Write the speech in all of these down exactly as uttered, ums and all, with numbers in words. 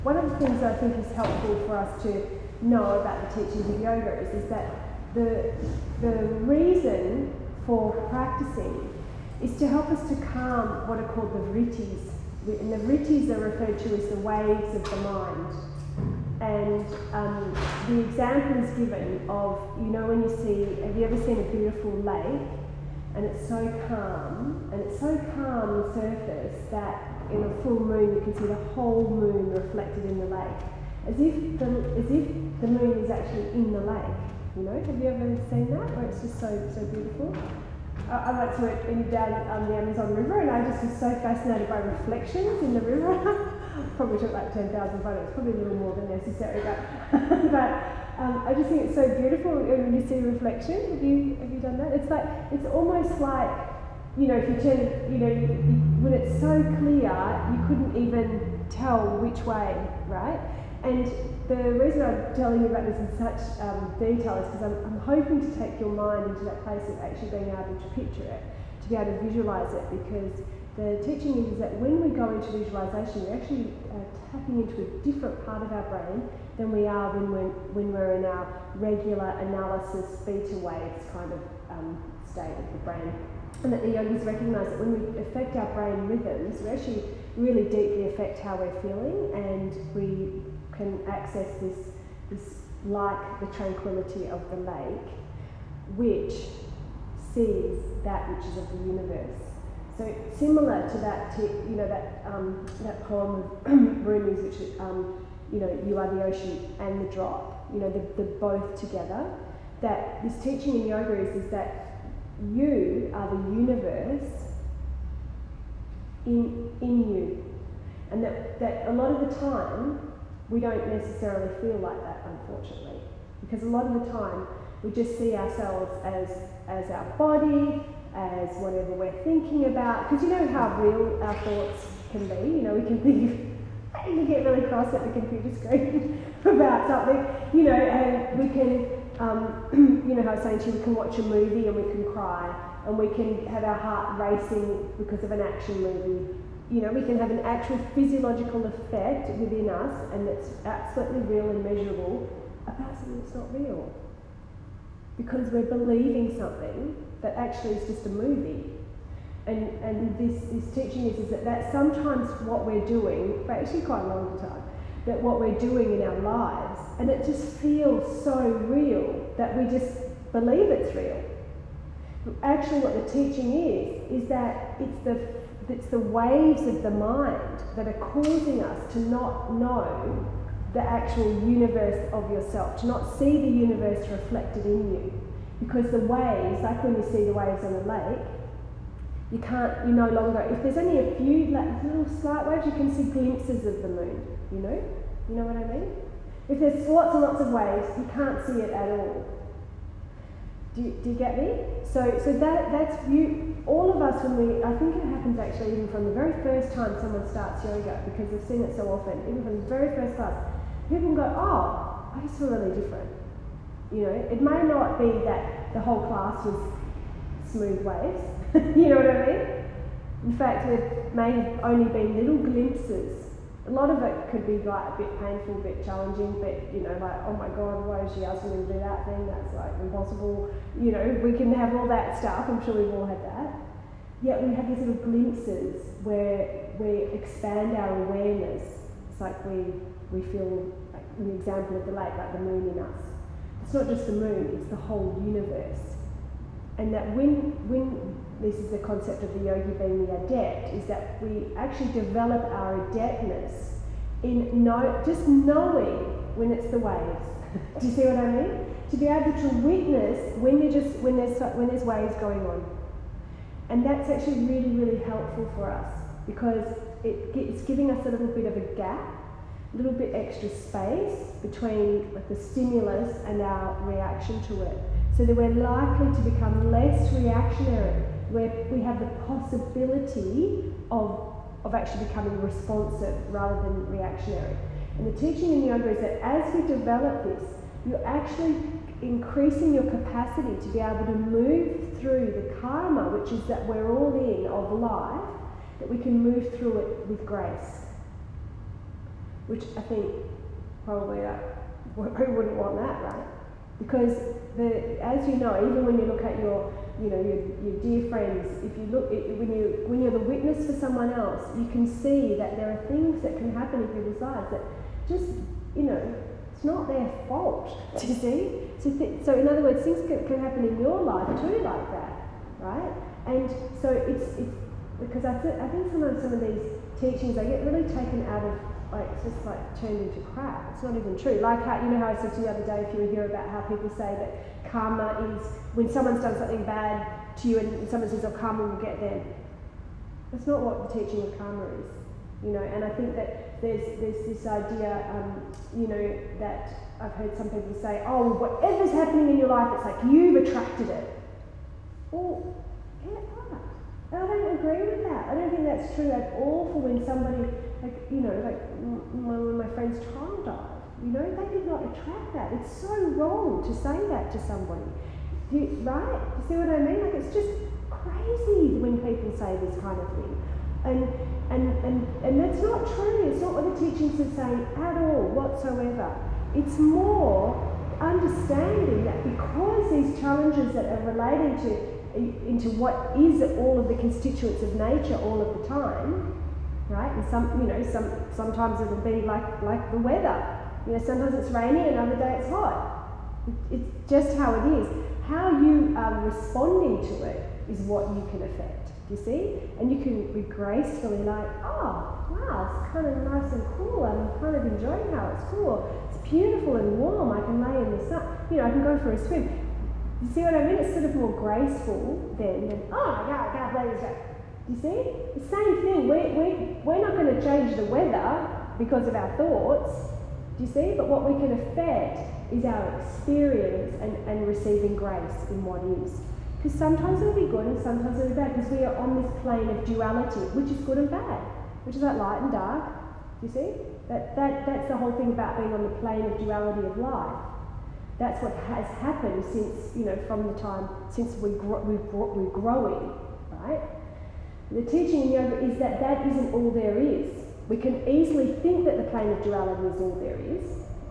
One of the things I think is helpful for us to know about the teachings of yoga is, is that the, the reason for practicing is to help us to calm what are called the vrittis. And the vrittis are referred to as the waves of the mind. And um, the example is given of, you know, when you see, have you ever seen a beautiful lake? And it's so calm, and it's so calm the surface that in a full moon you can see the whole moon reflected in the lake. As if the, as if the moon is actually in the lake, you know? Have you ever seen that? Where it's just so, so beautiful? I, I once went in down um, the Amazon River and I just was so fascinated by reflections in the river. Probably took like ten thousand photos, probably a little more than necessary, but, but um, I just think it's so beautiful when you see reflection. Have you, have you done that? It's like, it's almost like, you know, if you turn, you know, you, you, when it's so clear, you couldn't even tell which way, right? And the reason I'm telling you about this in such um, detail is because I'm, I'm hoping to take your mind into that place of actually being able to picture it, to be able to visualise it, because the teaching is that when we go into visualisation, we're actually uh, tapping into a different part of our brain than we are when we're, when we're in our regular analysis, beta waves kind of um, state of the brain. And that the yogis recognise that when we affect our brain rhythms, we actually really deeply affect how we're feeling, and we can access this, this like the tranquility of the lake, which sees that which is of the universe. So similar to that, to, you know, that um, that poem of Rumi's, which is, um, you know, you are the ocean and the drop. You know, they're, they're both together. That this teaching in yoga is, is that you are the universe in in you, and that that a lot of the time we don't necessarily feel like that, unfortunately, because a lot of the time we just see ourselves as as our body, as whatever we're thinking about, because you know how real our thoughts can be. You know, we can think, you can get really cross at the computer screen about something, you know, and we can, um, you know how I was saying to you, we can watch a movie and we can cry, and we can have our heart racing because of an action movie. You know, we can have an actual physiological effect within us, and it's absolutely real and measurable, about something that's not real. Because we're believing something that actually is just a movie. And and this, this teaching is, is that, that sometimes what we're doing, but actually quite a long time, that what we're doing in our lives, and it just feels so real that we just believe it's real. But actually what the teaching is, is that it's the, it's the waves of the mind that are causing us to not know the actual universe of yourself, to not see the universe reflected in you. Because the waves, like when you see the waves on a lake, you can't, you no longer, if there's only a few like, little slight waves, you can see glimpses of the moon, you know? You know what I mean? If there's lots and lots of waves, you can't see it at all. Do you, do you get me? So, so that that's you. All of us, when we, I think it happens actually even from the very first time someone starts yoga, because we've seen it so often, even from the very first class, people go, oh, I just feel really different. You know, it may not be that the whole class was smooth waves, you know what I mean? In fact, there may have only been little glimpses. A lot of it could be like a bit painful, a bit challenging, but you know, like, oh my God, why is she asking me to do that thing? That's like impossible. You know, we can have all that stuff. I'm sure we've all had that. Yet we have these little glimpses where we expand our awareness. It's like we we feel, like in the example of the lake, like the moon in us. It's not just the moon, it's the whole universe. And that when, when this is the concept of the yogi being the adept, is that we actually develop our adeptness in know, just knowing when it's the waves. Do you see what I mean? To be able to witness when, you're just, when, there's, when there's waves going on. And that's actually really, really helpful for us, because it, it's giving us a little bit of a gap, a little bit extra space between like, the stimulus and our reaction to it, so that we're likely to become less reactionary, where we have the possibility of, of actually becoming responsive rather than reactionary. And the teaching in yoga is that as we develop this, you're actually increasing your capacity to be able to move through the karma, which is that we're all in, of life, that we can move through it with grace. which I think probably uh, who wouldn't want that, right? Because the, as you know, even when you look at your, you know, your, your dear friends, if you look at, when you when you're the witness for someone else, you can see that there are things that can happen in people's lives that just, you know, it's not their fault. Do you see? So, th- so in other words, things can, can happen in your life too, like that, right? And so it's it's because I th- I think sometimes some of these teachings they get really taken out of. Like, it's just like turned into crap. It's not even true. Like how, you know how I said to you the other day, if you hear about how people say that karma is when someone's done something bad to you and someone says, oh, karma will get them. That's not what the teaching of karma is, you know. And I think that there's there's this idea, um, you know, that I've heard some people say, oh, whatever's happening in your life, it's like you've attracted it. Well, get that. I don't agree with that. I don't think that's true at all for when somebody, like, you know, like my, when my friend's child died, you know, they did not attract that. It's so wrong to say that to somebody. Do you, right? Do you see what I mean? Like, it's just crazy when people say this kind of thing. And, and, and, and that's not true. It's not what the teachings are saying at all, whatsoever. It's more understanding that because these challenges that are relating to into what is all of the constituents of nature all of the time, right? And some, you know, some sometimes it'll be like like the weather. You know, sometimes it's rainy, another day it's hot. It, it's just how it is. How you are responding to it is what you can affect. You see, and you can be gracefully like, oh wow, it's kind of nice and cool. I'm kind of enjoying how it's cool. It's beautiful and warm. I can lay in the sun. You know, I can go for a swim. You see what I mean? It's sort of more graceful than, than oh my God, I can't believe this. You see? The same thing. We, we, we're not going to change the weather because of our thoughts. Do you see? But what we can affect is our experience and, and receiving grace in what is. Because sometimes it'll be good and sometimes it'll be bad. Because we are on this plane of duality, which is good and bad. Which is like light and dark. Do you see? That, that, that's the whole thing about being on the plane of duality of life. That's what has happened since, you know, from the time, since we gro- we've brought, we're growing, right? The teaching in yoga is that that isn't all there is. We can easily think that the plane of duality is all there is,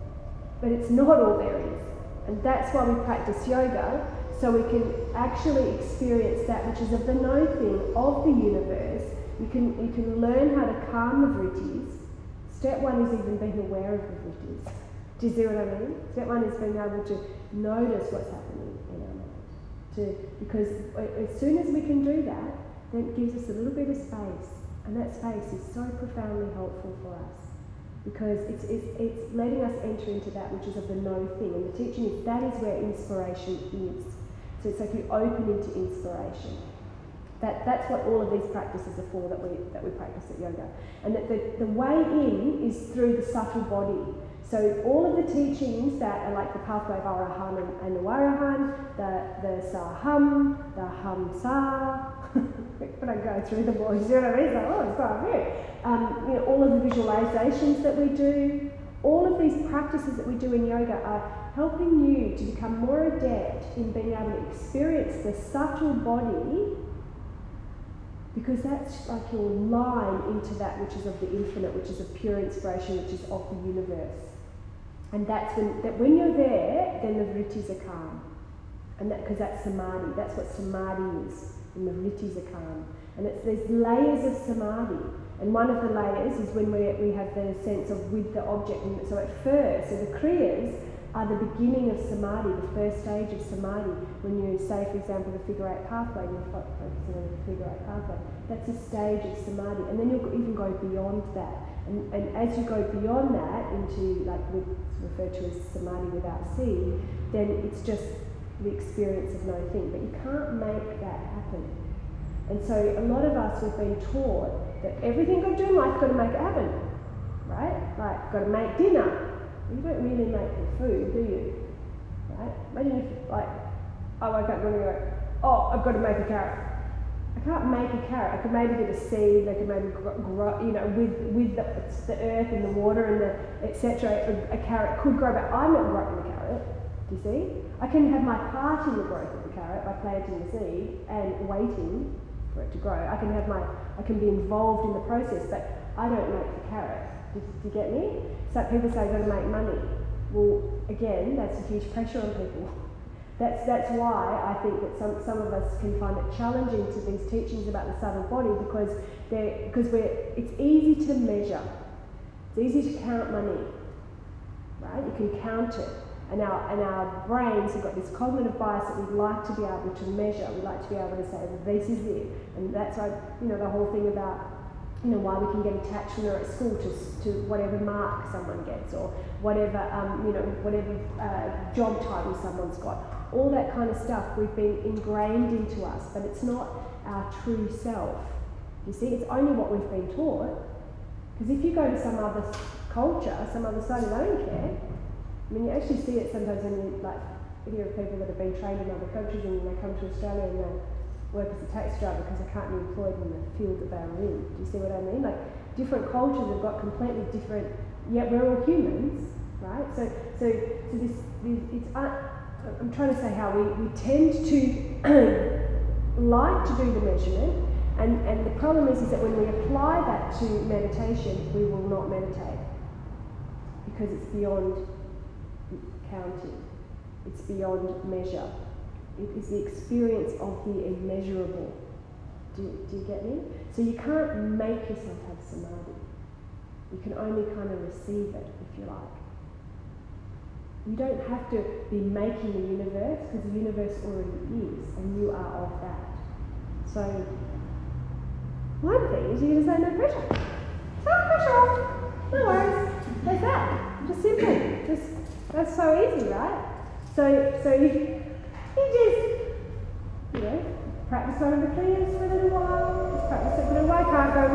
but it's not all there is. And that's why we practice yoga, so we can actually experience that which is of the no thing, of the universe. You can, you can learn how to calm the vrittis. Step one is even being aware of the vrittis. Do you see what I mean? Step one is being able to notice what's happening in our mind. To, because as soon as we can do that, then it gives us a little bit of space. And that space is so profoundly helpful for us. Because it's, it's, it's letting us enter into that which is of the no thing. And the teaching is that is where inspiration is. So it's like you open into inspiration. That, that's what all of these practices are for that we, that we practice at yoga. And that the, the way in is through the subtle body. So all of the teachings that are like the pathway of Arahan and, and the Warahan, the, the Saham, the Hamsa, when I go through them all, you see what I mean? It's like, oh, it's quite weird. Um, you know, all of the visualizations that we do, all of these practices that we do in yoga are helping you to become more adept in being able to experience the subtle body, because that's like your line into that which is of the infinite, which is of pure inspiration, which is of the universe. And that's when, that when you're there, then the vrittis are calm. And that, because that's samadhi, that's what samadhi is, and the vrittis are calm. And it's, there's layers of samadhi. And one of the layers is when we, we have the sense of with the object. And so at first, so the kriyas are the beginning of samadhi, the first stage of samadhi. When you say, for example, the figure eight pathway, you're focusing on the figure eight pathway, that's a stage of samadhi. And then you'll even go beyond that. And, and as you go beyond that into, like, what's referred to as samadhi without seed, then it's just the experience of no thing. But you can't make that happen. And so a lot of us have been taught that everything you've got to do in life, you've got to make it happen, right? Like, you've got to make dinner. You don't really make the food, do you? Right? Imagine if, like, I wake up and I go, oh, I've got to make a carrot. I can't make a carrot. I could maybe get a seed. I could maybe grow, grow you know, with with the, the earth and the water and the et cetera. A, a carrot could grow, but I'm not growing the carrot. Do you see? I can have my part in the growth of the carrot by planting the seed and waiting for it to grow. I can have my, I can be involved in the process, but I don't make the carrot. Do Do, do you get me? So people say, I've got to make money. Well, again, that's a huge pressure on people. That's, that's why I think that some, some of us can find it challenging to these teachings about the subtle body, because they're, because we're, it's easy to measure. It's easy to count money, right? You can count it. And our, and our brains have got this cognitive bias that we'd like to be able to measure. We like to be able to say, well, this is it. And that's like, you know, the whole thing about, you know, why we can get attached when we're at school to, to whatever mark someone gets, or whatever, um, you know, whatever uh, job title someone's got. All that kind of stuff we've been ingrained into us, but it's not our true self. You see, it's only what we've been taught. Because if you go to some other culture, some other side, they don't care. I mean, you actually see it sometimes when you like hear of people that have been trained in other countries and they come to Australia and they work as a taxi driver because they can't be employed in the field that they were in. Do you see what I mean? Like, different cultures have got completely different, yet we're all humans, right? So, so, so this, this it's, uh, I'm trying to say how we, we tend to like to do the measurement, and, and the problem is, is that when we apply that to meditation, we will not meditate because it's beyond counting. It's beyond measure. It is the experience of the immeasurable. Do, do you get me? So you can't make yourself have samadhi. You can only kind of receive it, if you like. You don't have to be making the universe, because the universe already is, and you are of that. So, one thing is you just say no pressure. No pressure off. No worries. There's that. Just simple. Just That's so easy, right? So, so you, you just, you know, practice one of the clears for a little while. Just practice it for a little while. Can't go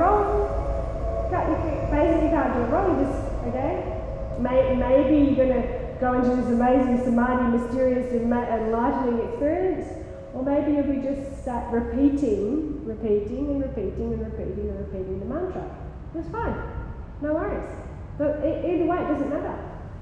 wrong. Can't, you can, basically can't do it wrong. You just, okay? May, maybe you're going to go into this amazing samadhi, mysterious, enlightening experience, or maybe you'll be just start repeating, repeating and repeating and repeating and repeating the mantra. That's fine. No worries. But either way, it doesn't matter.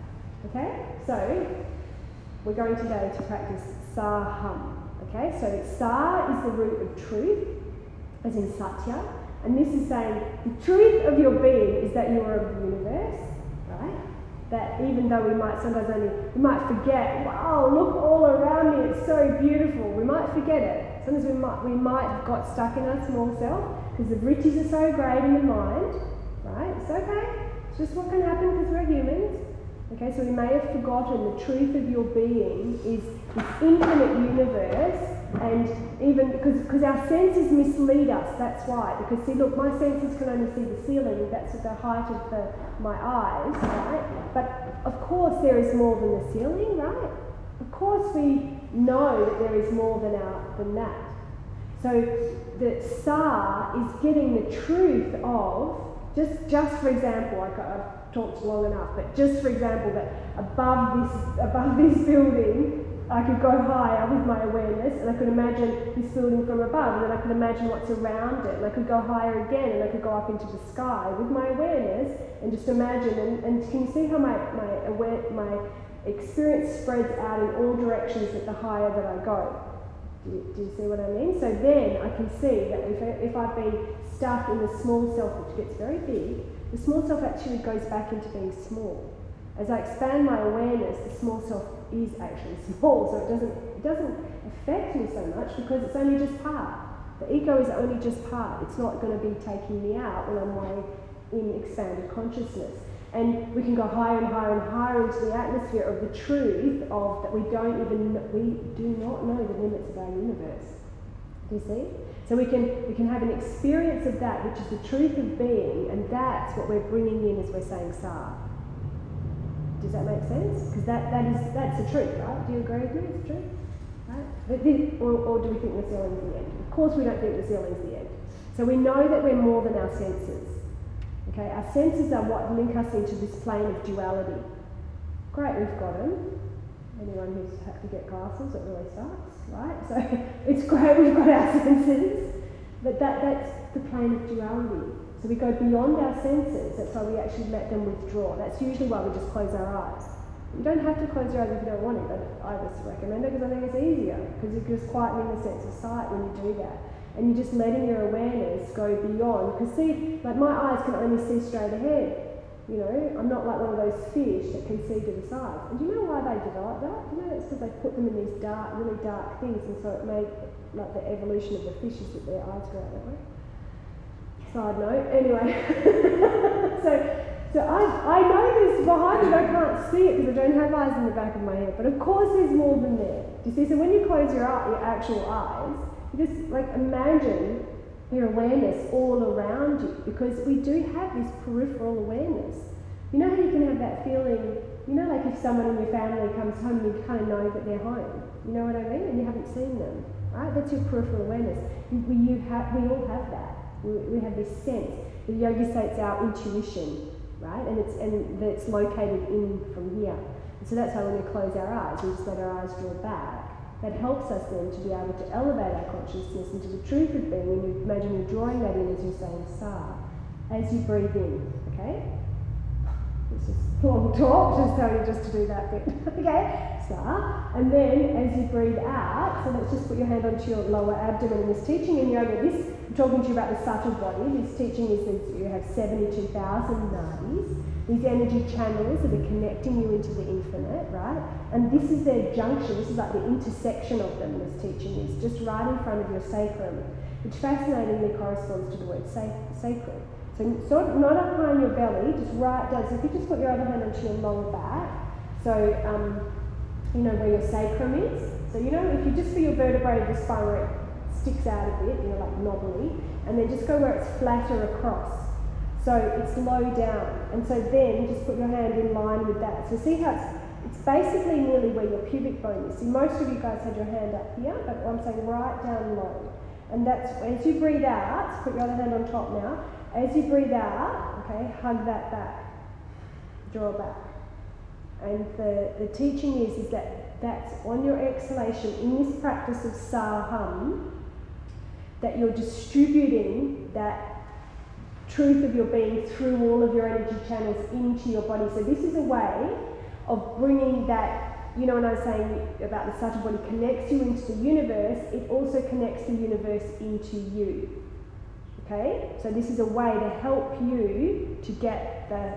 Okay, so we're going today to practice Saham. Okay, so Sa is the root of truth, as in Satya, and this is saying the truth of your being is that you are of the universe, right? That even though we might sometimes only, we might forget, wow, look all around me, it's so beautiful. We might forget it. Sometimes we might, we might have got stuck in our small self because the vrittis are so great in the mind, right? It's okay. It's just what can happen because we're humans. Okay, so we may have forgotten the truth of your being is this infinite universe, and even because because our senses mislead us, that's why. Because see, look, my senses can only see the ceiling, that's at the height of the, my eyes, right? But of course there is more than the ceiling, right? Of course we know that there is more than our than that. So the Sa is getting the truth of, just just for example, like I've talked long enough, but just for example, that above this above this building, I could go higher with my awareness, and I could imagine this building from above, and then I could imagine what's around it, and I could go higher again, and I could go up into the sky with my awareness, and just imagine, and, and can you see how my my aware, my experience spreads out in all directions at the higher that I go? Do you, do you see what I mean? So then I can see that if, I, if I've been stuck in the small self, which gets very big, the small self actually goes back into being small. As I expand my awareness, the small self is actually small, so it doesn't it doesn't affect me so much because it's only just part. The ego is only just part. It's not going to be taking me out when I'm way in expanded consciousness. And we can go higher and higher and higher into the atmosphere of the truth of that we don't even we do not know the limits of our universe. Do you see? So we can we can have an experience of that, which is the truth of being, and that's what we're bringing in as we're saying Sa. Does that make sense? Because that, that is that's the truth, right? Do you agree with me? It's true, right? But this, or, or do we think the ceiling's the end? Of course, we don't think the ceiling's the end. So we know that we're more than our senses. Okay, our senses are what link us into this plane of duality. Great, we've got them. Anyone who's had to get glasses, it really sucks, right? So it's great we've got our senses, but that, that's the plane of duality. So we go beyond our senses, that's why we actually let them withdraw. That's usually why we just close our eyes. You don't have to close your eyes if you don't want it, but I just recommend it because I think it's easier, because you're just quietening the sense of sight when you do that. And you're just letting your awareness go beyond, because see, like my eyes can only see straight ahead. You know, I'm not like one of those fish that can see to the sides. And do you know why they developed that? You know, it's because they put them in these dark, really dark things, and so it made like the evolution of the fishes that their eyes go out that way. Side note, anyway. so, so I, I know this behind it. I can't see it because I don't have eyes in the back of my head. But of course, there's more than there. Do you see? So when you close your eye, your actual eyes, you just like imagine your awareness all around you, because we do have this peripheral awareness. You know how you can have that feeling, you know, like if someone in your family comes home and you kind of know that they're home. You know what I mean? And you haven't seen them, right? That's your peripheral awareness. We, you have, we all have that. We, we have this sense. The yogi say it's our intuition, right? And it's and it's located in from here. And so that's how when we close our eyes, we just let our eyes draw back. That helps us then to be able to elevate our consciousness into the truth of being. When you imagine you're drawing that in as you're saying Sa, as you breathe in, okay? It's just a long talk, just tell you just to do that bit, okay? Sa, and then as you breathe out, so let's just put your hand onto your lower abdomen. In this teaching in yoga, this, I'm talking to you about the subtle body. This teaching is that you have seventy-two thousand nadis. These energy channels that are connecting you into the infinite, right? And this is their junction, this is like the intersection of them, this teaching is, just right in front of your sacrum, which fascinatingly corresponds to the word sac sacred. So sort of not up high in your belly, just right down. So if you just put your other hand onto your lower back, so um, you know where your sacrum is. So you know, if you just feel your vertebrae of the spine where it sticks out a bit, you know, like knobbly, and then just go where it's flatter across. So it's low down, and so then just put your hand in line with that. So see how it's, it's basically nearly where your pubic bone is. See, most of you guys had your hand up here, but I'm saying right down low. And that's, as you breathe out, put your other hand on top now, as you breathe out, okay, hug that back, draw back. And the, the teaching is, is that that's on your exhalation, in this practice of Sa Hum, that you're distributing that truth of your being through all of your energy channels into your body. So this is a way of bringing that, you know, when I was saying about the subtle body connects you into the universe, it also connects the universe into you. Okay? So this is a way to help you to get the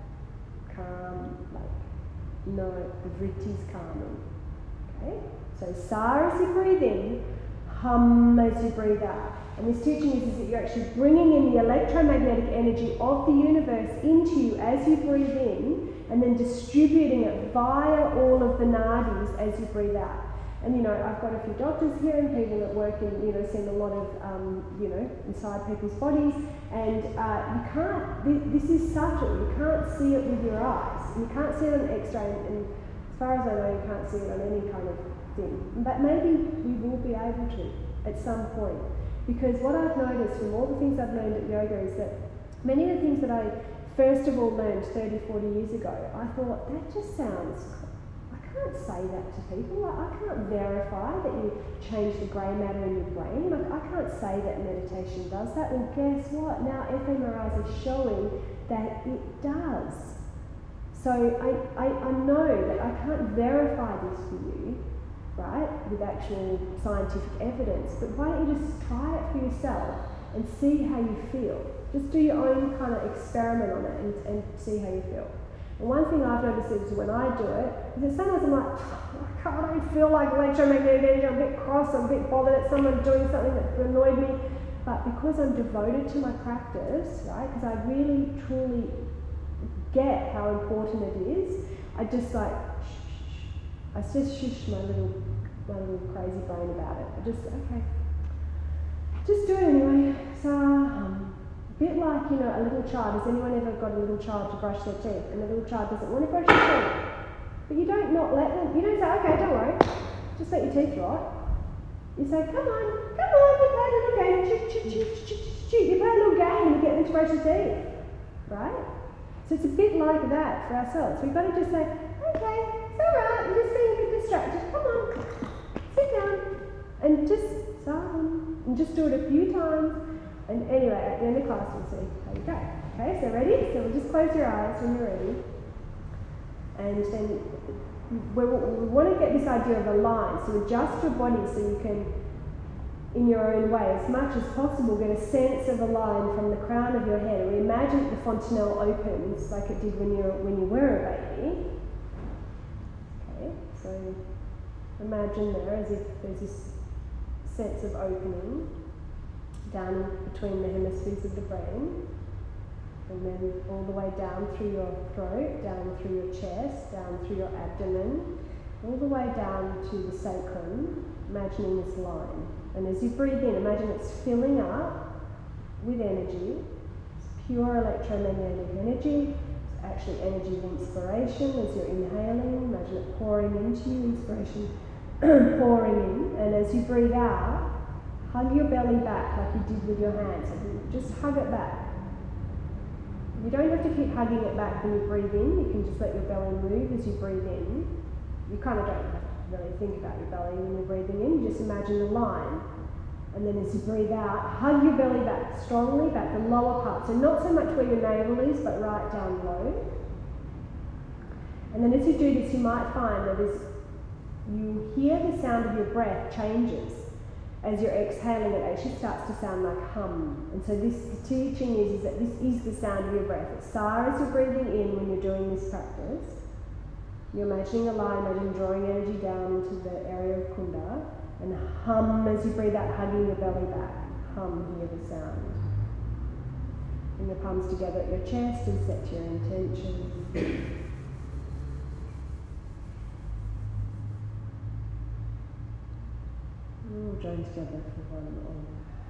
calm, like, no, the vrittis calming. Okay? So Sa as you breathe in, Hum as you breathe out. And this teaching is, is that you're actually bringing in the electromagnetic energy of the universe into you as you breathe in, and then distributing it via all of the nadis as you breathe out. And you know, I've got a few doctors here and people that work in, you know, send a lot of, um, you know, inside people's bodies, and uh, you can't, this, this is subtle, you can't see it with your eyes. You can't see it on X-ray, and, and as far as I know, you can't see it on any kind of thing. But maybe we will be able to at some point. Because what I've noticed from all the things I've learned at yoga is that many of the things that I first of all learned thirty, forty years ago, I thought, that just sounds, I can't say that to people. I, I can't verify that you change the grey matter in your brain. Like, I can't say that meditation does that. Well, guess what? Now fMRIs are showing that it does. So I, I, I know that I can't verify this for you, right, with actual scientific evidence, but why don't you just try it for yourself and see how you feel. Just do your own kind of experiment on it and, and see how you feel. And one thing I've noticed is when I do it, is that sometimes I'm like, I can't I don't feel like electromagnetic energy, I'm a bit cross, I'm a bit bothered at someone doing something that annoyed me, but because I'm devoted to my practice, right, because I really truly get how important it is, I just like, I just shush my little, my little crazy brain about it. I just, okay, just do it anyway. So, um, a bit like, you know, a little child. Has anyone ever got a little child to brush their teeth, and the little child doesn't want to brush their teeth? But you don't not let them, you don't say, okay, don't worry, just let your teeth rot. You say, come on, come on, we play a little game, choo, choo, choo, choo, choo, choo. You play a little game and you get them to brush their teeth, right? So it's a bit like that for ourselves. We've got to just say, okay, it's all right, I'm just being a bit distracted. Come on, sit down, and just um, and just do it a few times. And anyway, at the end of class, we'll see how you go. Okay, so ready? So we'll just close your eyes when you're ready, and then we, we want to get this idea of a line. So adjust your body so you can in your own way, as much as possible, get a sense of a line from the crown of your head. Or imagine the fontanelle opens like it did when you when you were a baby. Okay, so imagine there as if there's this sense of opening down between the hemispheres of the brain, and then all the way down through your throat, down through your chest, down through your abdomen, all the way down to the sacrum, imagining this line. And as you breathe in, imagine it's filling up with energy. It's pure electromagnetic energy. It's actually energy of inspiration as you're inhaling. Imagine it pouring into you, inspiration pouring in. And as you breathe out, hug your belly back like you did with your hands. So just hug it back. You don't have to keep hugging it back when you breathe in. You can just let your belly move as you breathe in. You kind of don't have to really think about your belly when you're breathing in. You just imagine the line. And then as you breathe out, hug your belly back strongly, back the lower part. So not so much where your navel is, but right down low. And then as you do this, you might find that as you hear the sound of your breath changes. As you're exhaling, it actually starts to sound like hum. And so this the teaching is, is that this is the sound of your breath. It's sa as you're breathing in when you're doing this practice. You're imagining a line, imagine drawing energy down into the area of kunda, and hum as you breathe out, hugging your belly back. Hum, hear the sound. Bring your palms together at your chest and set your intention. All join together for one and all.